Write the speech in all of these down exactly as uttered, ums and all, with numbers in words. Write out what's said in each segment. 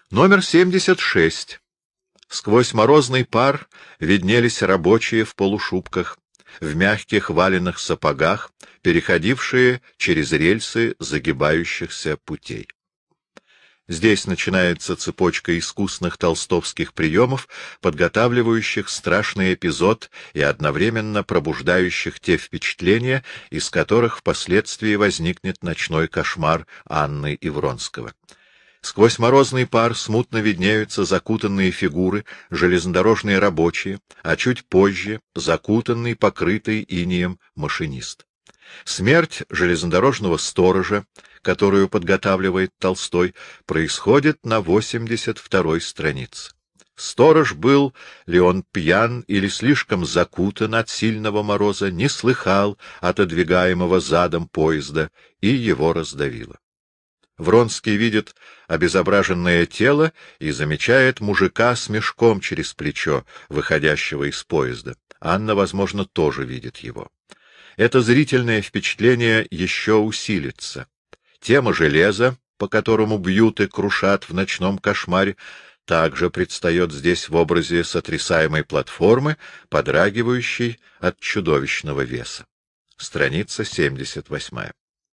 Номер семьдесят шесть. Сквозь морозный пар виднелись рабочие в полушубках, в мягких валенных сапогах, переходившие через рельсы загибающихся путей. Здесь начинается цепочка искусных толстовских приемов, подготавливающих страшный эпизод и одновременно пробуждающих те впечатления, из которых впоследствии возникнет ночной кошмар Анны и Вронского. Сквозь морозный пар смутно виднеются закутанные фигуры, железнодорожные рабочие, а чуть позже закутанный, покрытый инеем машинист. Смерть железнодорожного сторожа, которую подготавливает Толстой, происходит на восемьдесят второй странице. Сторож был ли он пьян или слишком закутан от сильного мороза, не слыхал отодвигаемого задом поезда, и его раздавило. Вронский видит обезображенное тело и замечает мужика с мешком через плечо, выходящего из поезда. Анна, возможно, тоже видит его. Это зрительное впечатление еще усилится. Тема железа, по которому бьют и крушат в ночном кошмаре, также предстает здесь в образе сотрясаемой платформы, подрагивающей от чудовищного веса. Страница семьдесят восьмая.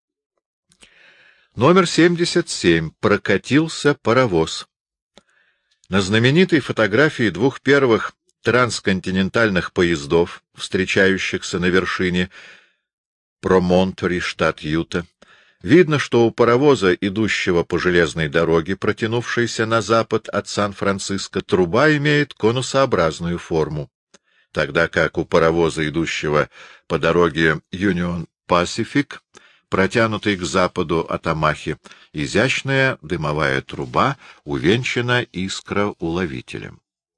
Номер семьдесят семь. Прокатился паровоз. На знаменитой фотографии двух первых трансконтинентальных поездов, встречающихся на вершине Промонтори, штат Юта, видно, что у паровоза, идущего по железной дороге, протянувшейся на запад от Сан-Франциско, труба имеет конусообразную форму, тогда как у паровоза, идущего по дороге Юнион Пасифик, протянутой к западу от Омахи, изящная дымовая труба увенчана искроуловителем.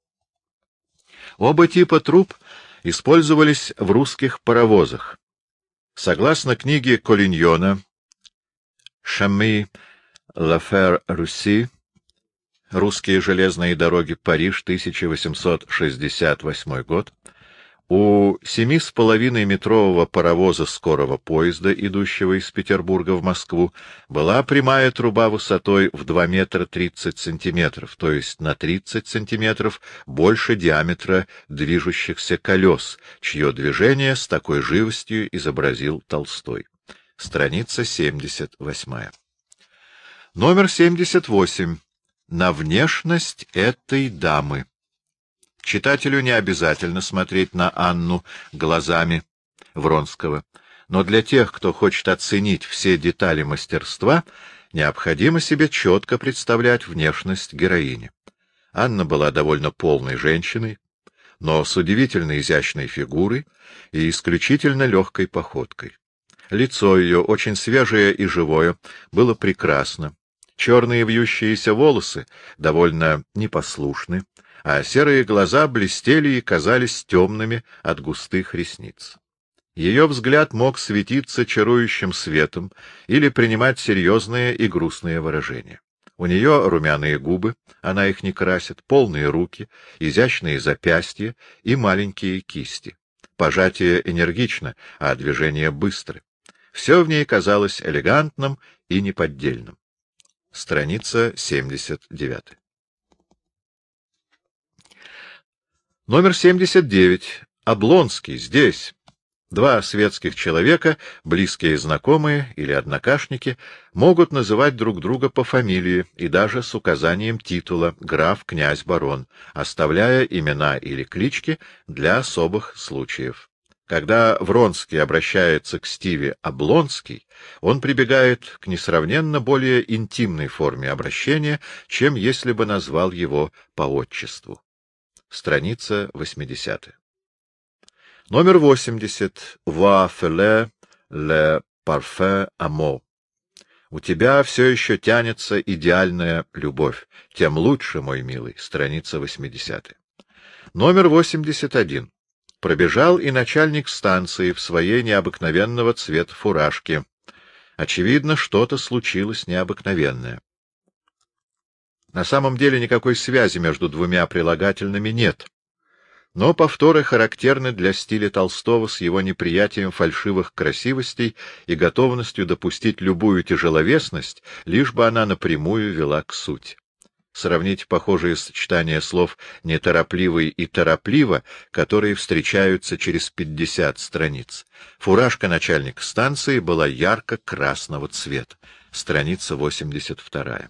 Оба типа труб использовались в русских паровозах. Согласно книге Колиньона «Chemin de fer Russie. Русские железные дороги. Париж. тысяча восемьсот шестьдесят восьмой год», у семи с половиной метрового паровоза скорого поезда, идущего из Петербурга в Москву, была прямая труба высотой в два метра тридцать сантиметров, то есть на тридцать сантиметров больше диаметра движущихся колес, чье движение с такой живостью изобразил Толстой. Страница семьдесят восьмая. Номер семьдесят восемь. На внешность этой дамы. Читателю не обязательно смотреть на Анну глазами Вронского, но для тех, кто хочет оценить все детали мастерства, необходимо себе четко представлять внешность героини. Анна была довольно полной женщиной, но с удивительно изящной фигурой и исключительно легкой походкой. Лицо ее, очень свежее и живое, было прекрасно. Черные вьющиеся волосы довольно непослушны, а серые глаза блестели и казались темными от густых ресниц. Ее взгляд мог светиться чарующим светом или принимать серьезные и грустные выражения. У нее румяные губы, она их не красит, полные руки, изящные запястья и маленькие кисти. Пожатие энергично, а движения быстры. Все в ней казалось элегантным и неподдельным. Страница семьдесят девять. Номер семьдесят девять. Облонский. Здесь. Два светских человека, близкие знакомые или однокашники, могут называть друг друга по фамилии и даже с указанием титула граф, князь, барон, оставляя имена или клички для особых случаев. Когда Вронский обращается к Стиве Облонский, он прибегает к несравненно более интимной форме обращения, чем если бы назвал его по отчеству. Страница восьмидесятая. Номер восемьдесят. «Voi faire le parfait amour». У тебя все еще тянется идеальная любовь. Тем лучше, мой милый. Страница восьмидесятая. Номер восемьдесят один. Пробежал и начальник станции в своей необыкновенного цвета фуражке. Очевидно, что-то случилось необыкновенное. На самом деле никакой связи между двумя прилагательными нет. Но повторы характерны для стиля Толстого с его неприятием фальшивых красивостей и готовностью допустить любую тяжеловесность, лишь бы она напрямую вела к сути. Сравните похожие сочетания слов «неторопливый» и «торопливо», которые встречаются через пятьдесят страниц. Фуражка начальника станции была ярко-красного цвета. Страница восемьдесят вторая.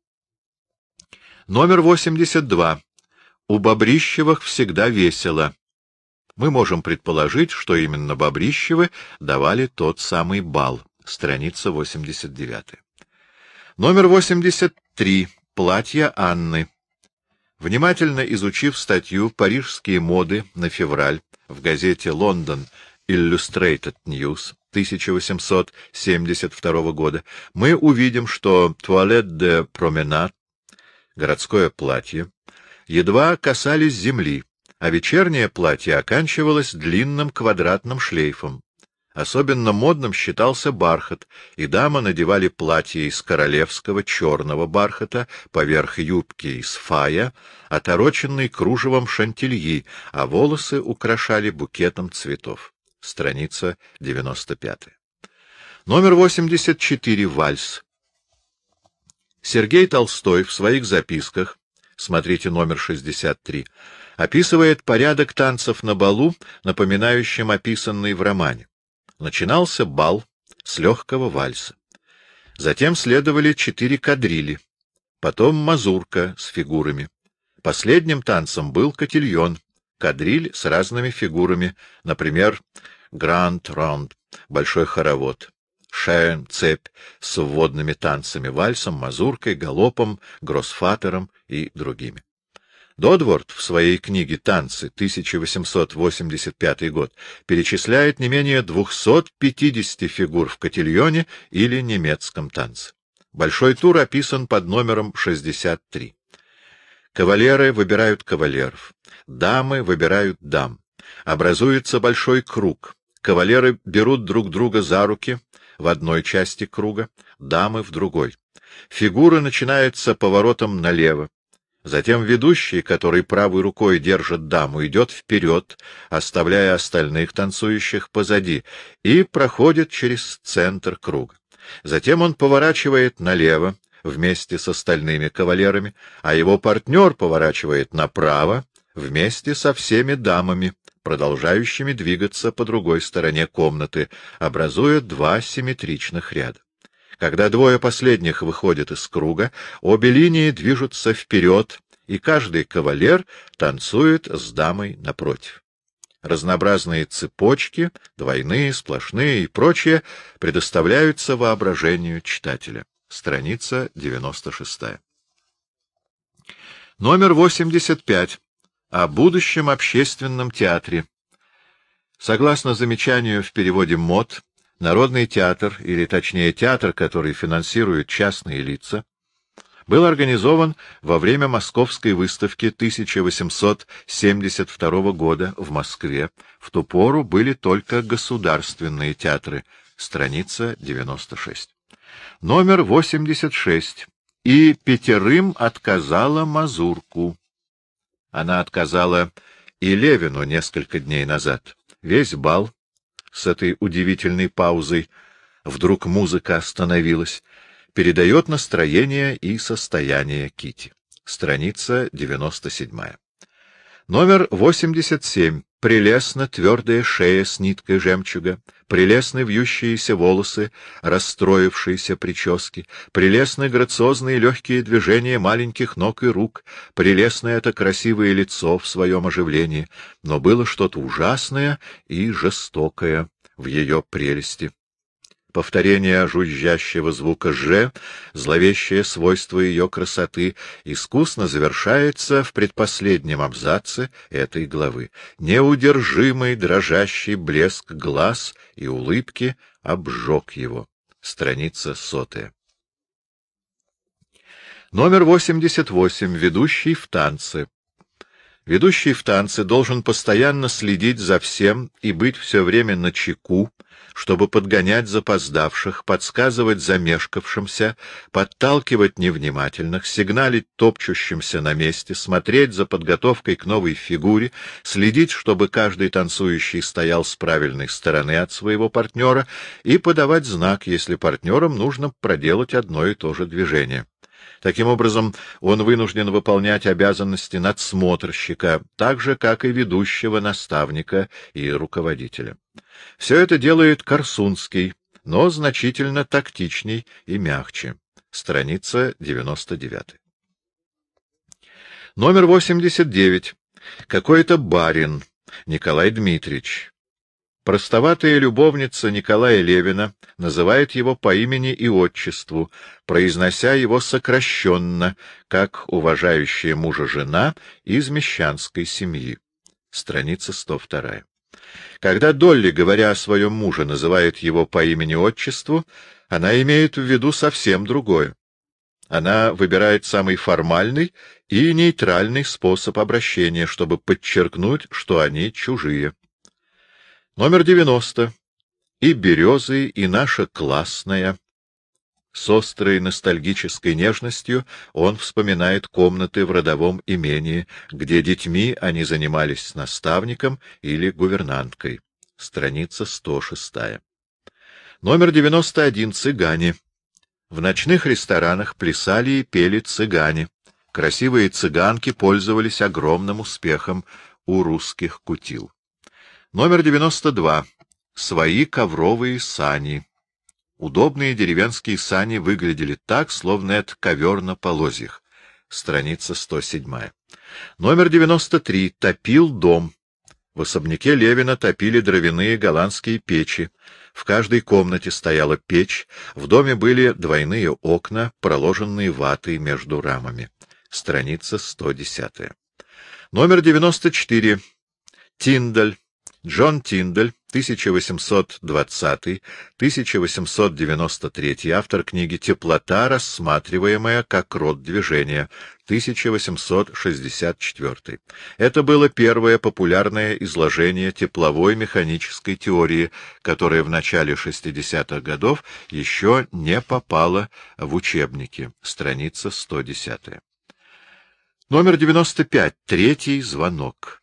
Номер восемьдесят два. У Бобрищевых всегда весело. Мы можем предположить, что именно Бобрищевы давали тот самый бал. Страница восемьдесят девятая. Номер восемьдесят три. Платья Анны. Внимательно изучив статью «Парижские моды» на февраль в газете «Лондон Illustrated News» тысяча восемьсот семьдесят второго года, мы увидим, что туалет де променад, городское платье, едва касались земли, а вечернее платье оканчивалось длинным квадратным шлейфом. Особенно модным считался бархат, и дамы надевали платье из королевского черного бархата поверх юбки из фая, отороченной кружевом шантильи, а волосы украшали букетом цветов. Страница девяносто пятая. Номер восемьдесят четыре. Вальс. Сергей Толстой в своих записках, смотрите номер шестьдесят три, описывает порядок танцев на балу, напоминающим описанный в романе. Начинался бал с легкого вальса. Затем следовали четыре кадрили, потом мазурка с фигурами. Последним танцем был котильон, кадриль с разными фигурами, например, гранд-ронд, большой хоровод, шен, цепь с вводными танцами, вальсом, мазуркой, галопом, гроссфатером и другими. Додворт в своей книге «Танцы» тысяча восемьсот восемьдесят пятый год перечисляет не менее двухсот пятидесяти фигур в котильоне или немецком танце. Большой тур описан под номером шестьдесят три. Кавалеры выбирают кавалеров, дамы выбирают дам. Образуется большой круг. Кавалеры берут друг друга за руки в одной части круга, дамы в другой. Фигура начинается поворотом налево. Затем ведущий, который правой рукой держит даму, идет вперед, оставляя остальных танцующих позади, и проходит через центр круга. Затем он поворачивает налево вместе с остальными кавалерами, а его партнер поворачивает направо вместе со всеми дамами, продолжающими двигаться по другой стороне комнаты, образуя два симметричных ряда. Когда двое последних выходят из круга, обе линии движутся вперед, и каждый кавалер танцует с дамой напротив. Разнообразные цепочки, двойные, сплошные и прочее, предоставляются воображению читателя. Страница девяносто шестая. Номер восемьдесят пять. О будущем общественном театре. Согласно замечанию в переводе МОД, Народный театр, или точнее театр, который финансируют частные лица, был организован во время Московской выставки тысяча восемьсот семьдесят второго года в Москве. В ту пору были только государственные театры. Страница девяносто шесть. Номер восемьдесят шесть. И пятерым отказала мазурку. Она отказала и Левину несколько дней назад. Весь бал с этой удивительной паузой, вдруг музыка остановилась, передает настроение и состояние Кити. Страница девяносто седьмая. Номер восемьдесят семь. Прелестно твердая шея с ниткой жемчуга, прелестны вьющиеся волосы, расстроившиеся прически, прелестны грациозные легкие движения маленьких ног и рук, прелестно это красивое лицо в своем оживлении, но было что-то ужасное и жестокое в ее прелести. Повторение жужжащего звука «ж», зловещее свойство ее красоты, искусно завершается в предпоследнем абзаце этой главы. Неудержимый дрожащий блеск глаз и улыбки обжег его. Страница сотая. Номер восемьдесят восемь. Ведущий в танце. Ведущий в танце должен постоянно следить за всем и быть все время начеку, чтобы подгонять запоздавших, подсказывать замешкавшимся, подталкивать невнимательных, сигналить топчущимся на месте, смотреть за подготовкой к новой фигуре, следить, чтобы каждый танцующий стоял с правильной стороны от своего партнера, и подавать знак, если партнерам нужно проделать одно и то же движение. Таким образом, он вынужден выполнять обязанности надсмотрщика, так же, как и ведущего наставника и руководителя. Все это делает Корсунский, но значительно тактичней и мягче. Страница девяносто девять. Номер восемьдесят девять. Какой-то барин, Николай Дмитриевич. Простоватая любовница Николая Левина называет его по имени и отчеству, произнося его сокращенно, как уважающая мужа жена из мещанской семьи. Страница сто два. Когда Долли, говоря о своем муже, называет его по имени-отчеству, она имеет в виду совсем другое. Она выбирает самый формальный и нейтральный способ обращения, чтобы подчеркнуть, что они чужие. Номер девяносто. И березы, и наша классная. С острой ностальгической нежностью он вспоминает комнаты в родовом имении, где детьми они занимались с наставником или гувернанткой. Страница сто шесть. Номер девяносто один. Цыгане. В ночных ресторанах плясали и пели цыгане. Красивые цыганки пользовались огромным успехом у русских кутил. Номер девяносто два. Свои ковровые сани. Удобные деревенские сани выглядели так, словно это ковер на полозьях. Страница сто семь. Номер девяносто три. Топил дом. В особняке Левина топили дровяные голландские печи. В каждой комнате стояла печь, в доме были двойные окна, проложенные ватой между рамами. Страница сто десять. Номер девяносто четыре. Тиндаль. Джон Тиндаль, тысяча восемьсот двадцатый — тысяча восемьсот девяносто третий, автор книги «Теплота, рассматриваемая как род движения», тысяча восемьсот шестьдесят четвёртый. Это было первое популярное изложение тепловой механической теории, которое в начале шестидесятых годов еще не попало в учебники. Страница сто десять. Номер девяносто пять. Третий звонок.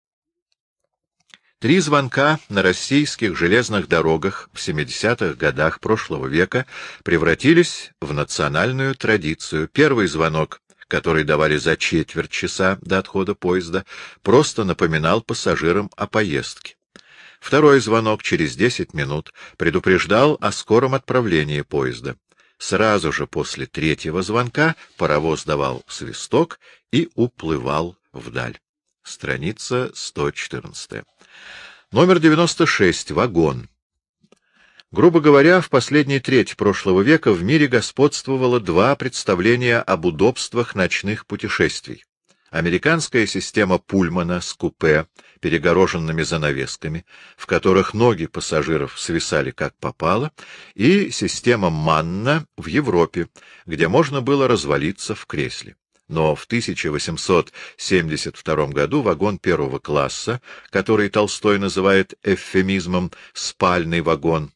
Три звонка на российских железных дорогах в семидесятых годах прошлого века превратились в национальную традицию. Первый звонок, который давали за четверть часа до отхода поезда, просто напоминал пассажирам о поездке. Второй звонок через десять минут предупреждал о скором отправлении поезда. Сразу же после третьего звонка паровоз давал свисток и уплывал вдаль. Страница сто четырнадцать. Номер девяносто шесть. Вагон. Грубо говоря, в последней трети прошлого века в мире господствовало два представления об удобствах ночных путешествий. Американская система Пульмана с купе, перегороженными занавесками, в которых ноги пассажиров свисали как попало, и система Манна в Европе, где можно было развалиться в кресле. Но в тысяча восемьсот семьдесят втором году вагон первого класса, который Толстой называет эвфемизмом «спальный вагон»,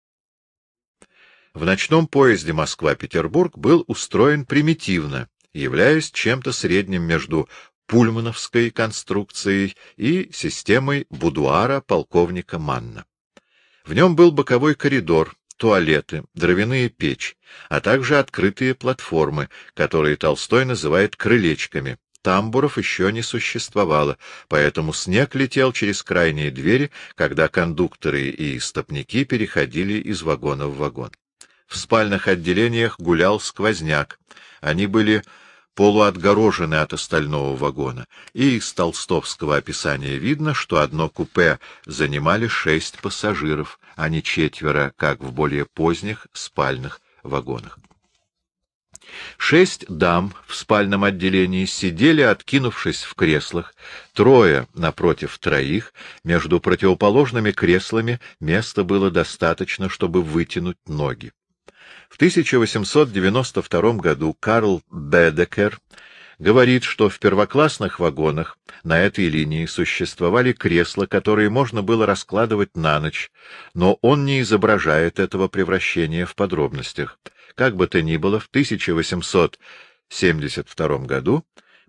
в ночном поезде Москва-Петербург был устроен примитивно, являясь чем-то средним между пульмановской конструкцией и системой будуара полковника Манна. В нем был боковой коридор, туалеты, дровяные печи, а также открытые платформы, которые Толстой называет крылечками. Тамбуров еще не существовало, поэтому снег летел через крайние двери, когда кондукторы и стопники переходили из вагона в вагон. В спальных отделениях гулял сквозняк. Они были полуотгорожены от остального вагона, и из толстовского описания видно, что одно купе занимали шесть пассажиров, а не четверо, как в более поздних спальных вагонах. Шесть дам в спальном отделении сидели, откинувшись в креслах, трое напротив троих, между противоположными креслами места было достаточно, чтобы вытянуть ноги. В тысяча восемьсот девяносто втором году Карл Бедекер говорит, что в первоклассных вагонах на этой линии существовали кресла, которые можно было раскладывать на ночь, но он не изображает этого превращения в подробностях. Как бы то ни было, в тысяча восемьсот семьдесят втором году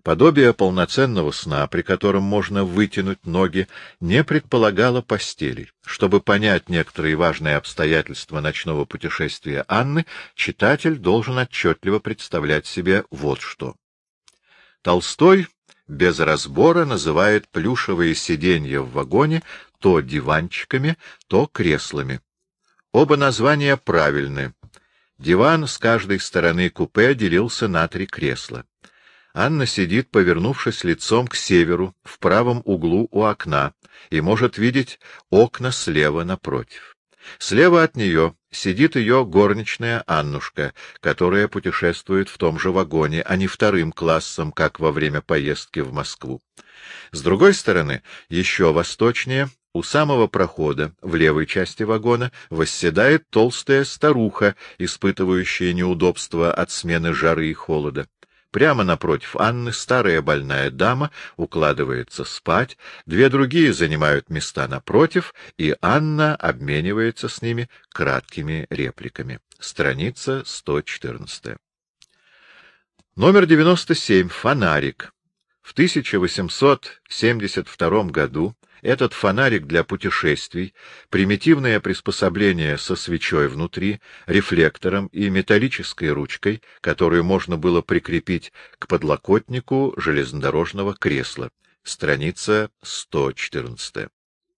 Подобие полноценного сна, при котором можно вытянуть ноги, не предполагало постелей. Чтобы понять некоторые важные обстоятельства ночного путешествия Анны, читатель должен отчетливо представлять себе вот что. Толстой без разбора называет плюшевые сиденья в вагоне то диванчиками, то креслами. Оба названия правильны. Диван с каждой стороны купе делился на три кресла. Анна сидит, повернувшись лицом к северу, в правом углу у окна, и может видеть окна слева напротив. Слева от нее сидит ее горничная Аннушка, которая путешествует в том же вагоне, а не вторым классом, как во время поездки в Москву. С другой стороны, еще восточнее, у самого прохода, в левой части вагона, восседает толстая старуха, испытывающая неудобства от смены жары и холода. Прямо напротив Анны старая больная дама укладывается спать, две другие занимают места напротив, и Анна обменивается с ними краткими репликами. Страница сто четырнадцать. Номер девяносто семь. Фонарик. В тысяча восемьсот семьдесят втором году этот фонарик для путешествий, примитивное приспособление со свечой внутри, рефлектором и металлической ручкой, которую можно было прикрепить к подлокотнику железнодорожного кресла. Страница сто четырнадцать.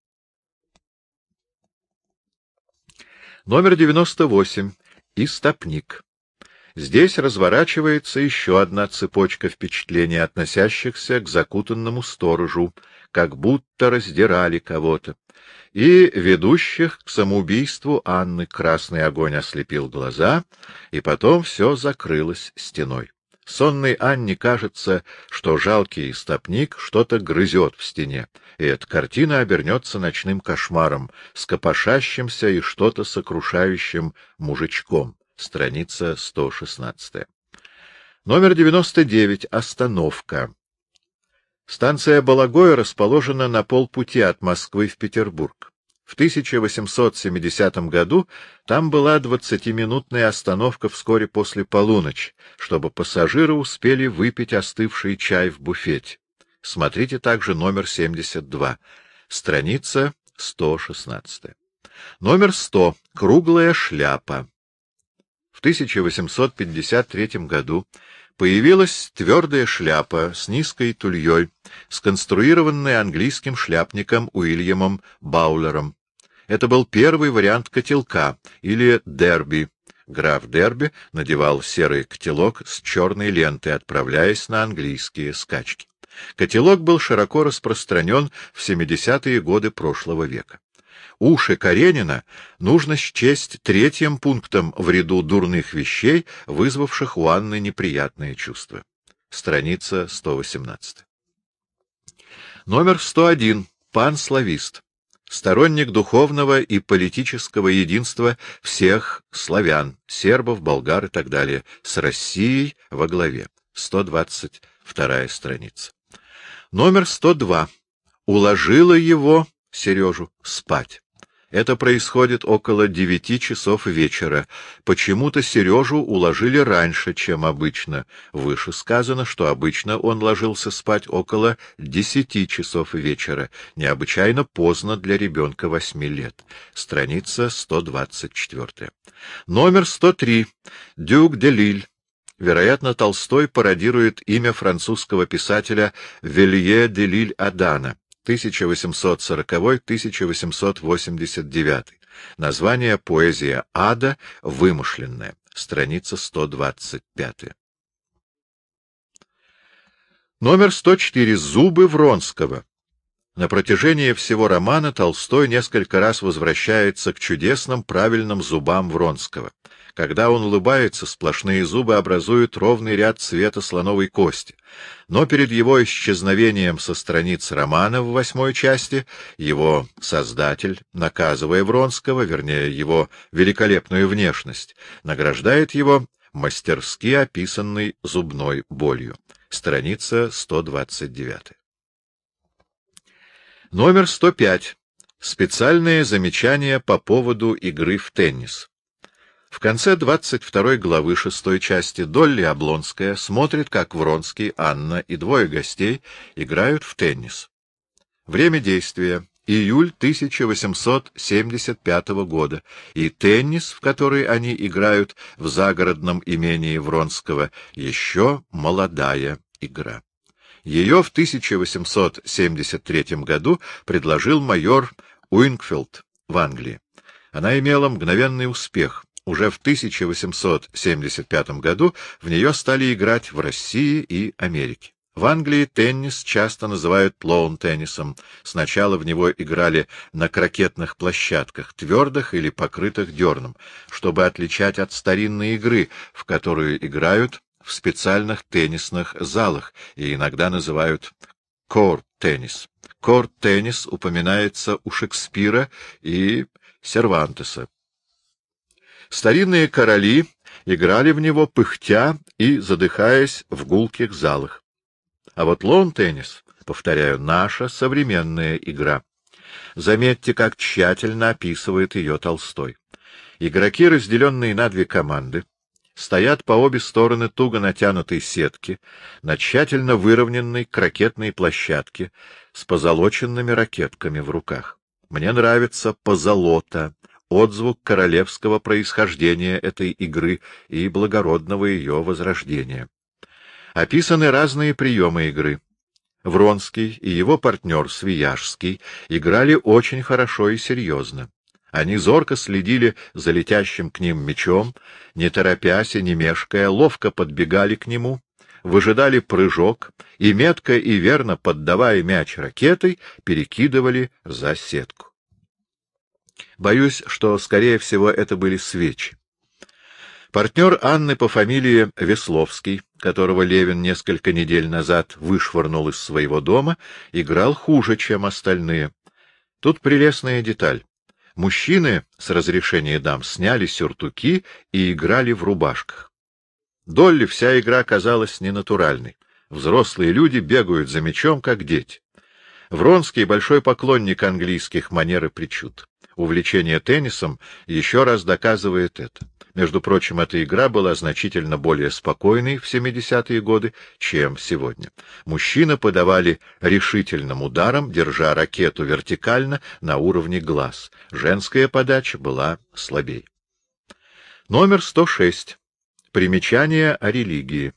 Номер девяносто восемь. Истопник. Здесь разворачивается еще одна цепочка впечатлений, относящихся к закутанному сторожу, как будто раздирали кого-то, и ведущих к самоубийству Анны. Красный огонь ослепил глаза, и потом все закрылось стеной. Сонной Анне кажется, что жалкий истопник что-то грызет в стене, и эта картина обернется ночным кошмаром с копошащимся и что-то сокрушающим мужичком. Страница сто шестнадцать. Номер девяносто девять. Остановка. Станция Балагоя расположена на полпути от Москвы в Петербург. В тысяча восемьсот семидесятом году там была двадцатиминутная остановка вскоре после полуночи, чтобы пассажиры успели выпить остывший чай в буфете. Смотрите также номер семьдесят два. Страница сто шестнадцать. Номер сто. Круглая шляпа. В тысяча восемьсот пятьдесят третьем году появилась твердая шляпа с низкой тульей, сконструированная английским шляпником Уильямом Баулером. Это был первый вариант котелка, или дерби. Граф Дерби надевал серый котелок с черной лентой, отправляясь на английские скачки. Котелок был широко распространен в семидесятые годы прошлого века. Уши Каренина нужно счесть третьим пунктом в ряду дурных вещей, вызвавших у Анны неприятные чувства. Страница сто восемнадцать. Номер сто один. Панславист. Сторонник духовного и политического единства всех славян, сербов, болгар и так далее, с Россией во главе. сто двадцать вторая страница. Номер сто два. Уложила его, Сережу, спать. Это происходит около девяти часов вечера. Почему-то Сережу уложили раньше, чем обычно. Выше сказано, что обычно он ложился спать около десяти часов вечера. Необычайно поздно для ребенка восьми лет. Страница сто двадцать четыре. Номер сто три. Дюк де Лиль. Вероятно, Толстой пародирует имя французского писателя Вилье де Лиль-Адана. тысяча восемьсот сороковой — тысяча восемьсот восемьдесят девятый. Название «Поэзия ада» вымышленное. Страница сто двадцать пять. Номер сто четыре. Зубы Вронского. На протяжении всего романа Толстой несколько раз возвращается к чудесным правильным зубам Вронского. Когда он улыбается, сплошные зубы образуют ровный ряд цвета слоновой кости. Но перед его исчезновением со страниц романа в восьмой части его создатель, наказывая Вронского, вернее, его великолепную внешность, награждает его мастерски описанной зубной болью. Страница сто двадцать девять. Номер сто пять. Специальные замечания по поводу игры в теннис. В конце двадцать второй главы шестой части Долли Облонская смотрит, как Вронский, Анна и двое гостей играют в теннис. Время действия — июль тысяча восемьсот семьдесят пятого года, и теннис, в который они играют в загородном имении Вронского, еще молодая игра. Ее в тысяча восемьсот семьдесят третьем году предложил майор Уингфилд в Англии. Она имела мгновенный успех. Уже в тысяча восемьсот семьдесят пятом году в нее стали играть в России и Америке. В Англии теннис часто называют лоун-теннисом. Сначала в него играли на крокетных площадках, твердых или покрытых дерном, чтобы отличать от старинной игры, в которую играют в специальных теннисных залах и иногда называют корт-теннис. Корт-теннис упоминается у Шекспира и Сервантеса. Старинные короли играли в него пыхтя и задыхаясь в гулких залах. А вот лоун-теннис, повторяю, наша современная игра. Заметьте, как тщательно описывает ее Толстой. Игроки, разделенные на две команды, стоят по обе стороны туго натянутой сетки на тщательно выровненной крокетной площадке с позолоченными ракетками в руках. Мне нравится позолота, отзвук королевского происхождения этой игры и благородного ее возрождения. Описаны разные приемы игры. Вронский и его партнер Свияжский играли очень хорошо и серьезно. Они зорко следили за летящим к ним мячом, не торопясь и не мешкая, ловко подбегали к нему, выжидали прыжок и, метко и верно поддавая мяч ракетой, перекидывали за сетку. Боюсь, что, скорее всего, это были свечи. Партнер Анны по фамилии Весловский, которого Левин несколько недель назад вышвырнул из своего дома, играл хуже, чем остальные. Тут прелестная деталь. Мужчины, с разрешения дам, сняли сюртуки и играли в рубашках. Долли вся игра казалась ненатуральной. Взрослые люди бегают за мячом, как дети. Вронский — большой поклонник английских манер и причуд. Увлечение теннисом еще раз доказывает это. Между прочим, эта игра была значительно более спокойной в семидесятые годы, чем сегодня. Мужчины подавали решительным ударом, держа ракету вертикально на уровне глаз. Женская подача была слабей. Номер сто шесть. Примечание о религии.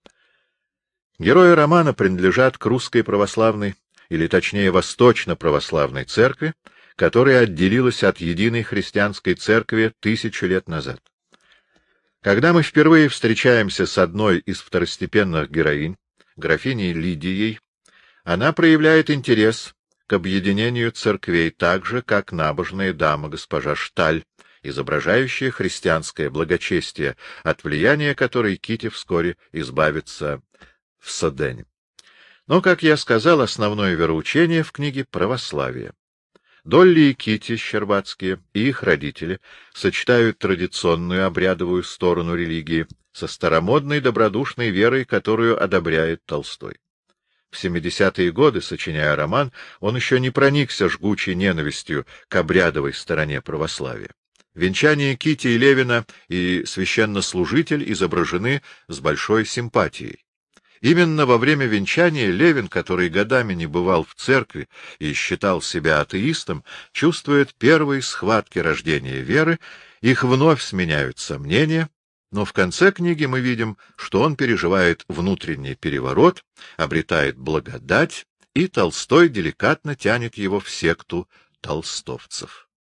Герои романа принадлежат к русской православной, или точнее восточно-православной церкви, которая отделилась от единой христианской церкви тысячу лет назад. Когда мы впервые встречаемся с одной из второстепенных героинь, графиней Лидией, она проявляет интерес к объединению церквей так же, как набожная дама госпожа Шталь, изображающая христианское благочестие, от влияния которой Кити вскоре избавится в Содене. Но, как я сказал, основное вероучение в книге — православие. Долли и Кити Щербацкие и их родители сочетают традиционную обрядовую сторону религии со старомодной добродушной верой, которую одобряет Толстой. В семидесятые годы, сочиняя роман, он еще не проникся жгучей ненавистью к обрядовой стороне православия. Венчание Кити и Левина и священнослужитель изображены с большой симпатией. Именно во время венчания Левин, который годами не бывал в церкви и считал себя атеистом, чувствует первые схватки рождения веры, их вновь сменяют сомнения, но в конце книги мы видим, что он переживает внутренний переворот, обретает благодать, и Толстой деликатно тянет его в секту толстовцев.